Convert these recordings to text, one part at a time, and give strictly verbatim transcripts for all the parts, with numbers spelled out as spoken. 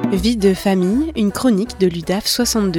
Vie de famille, une chronique de l'U D A F soixante-deux.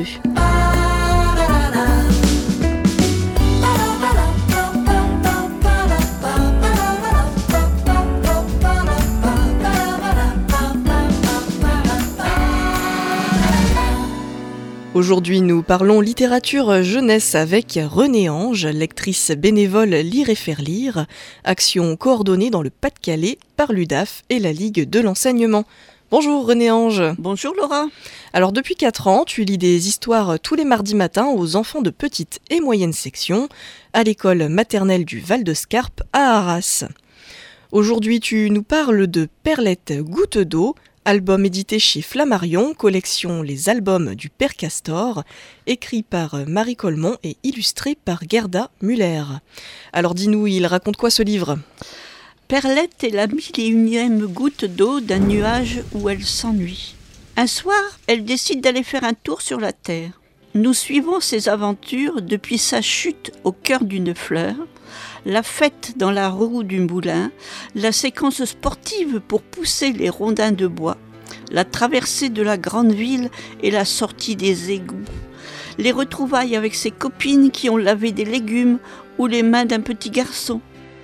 Aujourd'hui, nous parlons littérature jeunesse avec Renée Ange, lectrice bénévole Lire et faire lire, action coordonnée dans le Pas-de-Calais par l'U D A F et la Ligue de l'enseignement. Bonjour Renée Ange. Bonjour Laura. Alors depuis quatre ans, tu lis des histoires tous les mardis matins aux enfants de petite et moyenne section à l'école maternelle du Val-de-Scarpe à Arras. Aujourd'hui, tu nous parles de Perlette Goutte d'eau, album édité chez Flammarion, collection Les albums du Père Castor, écrit par Marie Colmont et illustré par Gerda Müller. Alors dis-nous, il raconte quoi ce livre ? Perlette est la mille et unième goutte d'eau d'un nuage où elle s'ennuie. Un soir, elle décide d'aller faire un tour sur la Terre. Nous suivons ses aventures depuis sa chute au cœur d'une fleur, la fête dans la roue du moulin, la séquence sportive pour pousser les rondins de bois, la traversée de la grande ville et la sortie des égouts, les retrouvailles avec ses copines qui ont lavé des légumes ou les mains d'un petit garçon.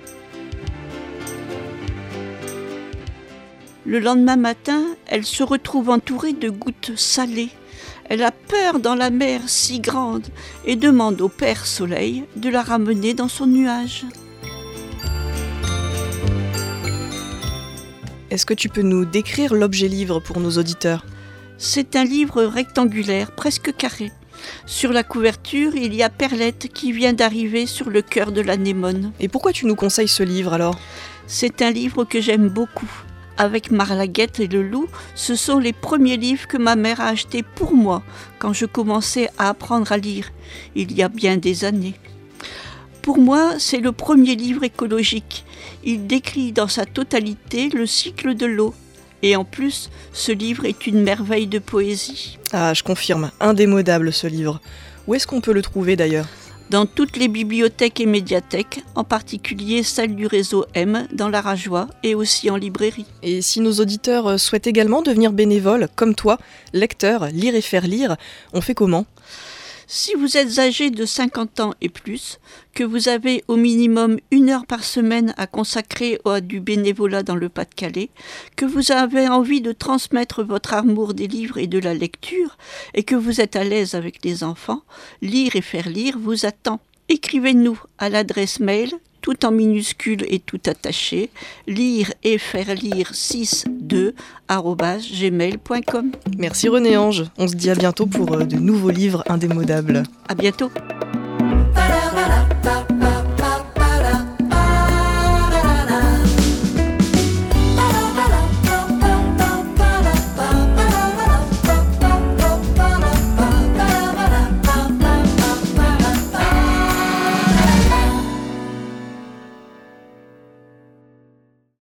Le lendemain matin, elle se retrouve entourée de gouttes salées. Elle a peur dans la mer si grande et demande au Père Soleil de la ramener dans son nuage. Est-ce que tu peux nous décrire l'objet livre pour nos auditeurs ? C'est un livre rectangulaire, presque carré. Sur la couverture, il y a Perlette qui vient d'arriver sur le cœur de l'anémone. Et pourquoi tu nous conseilles ce livre alors ? C'est un livre que j'aime beaucoup. Avec Marlaguette et le loup, ce sont les premiers livres que ma mère a achetés pour moi quand je commençais à apprendre à lire, il y a bien des années. Pour moi, c'est le premier livre écologique. Il décrit dans sa totalité le cycle de l'eau. Et en plus, ce livre est une merveille de poésie. Ah, je confirme, indémodable ce livre. Où est-ce qu'on peut le trouver d'ailleurs ? Dans toutes les bibliothèques et médiathèques, en particulier celle du réseau M dans la Rajoie et aussi en librairie. Et si nos auditeurs souhaitent également devenir bénévoles, comme toi, lecteurs, lire et faire lire, on fait comment ? Si vous êtes âgé de cinquante ans et plus, que vous avez au minimum une heure par semaine à consacrer à du bénévolat dans le Pas-de-Calais, que vous avez envie de transmettre votre amour des livres et de la lecture, et que vous êtes à l'aise avec les enfants, Lire et faire lire vous attend. Écrivez-nous à l'adresse mail, tout en minuscules et tout attaché, lire et faire lire soixante-deux arobase gmail point com. Merci Renée Ange, on se dit à bientôt pour de nouveaux livres indémodables. À bientôt.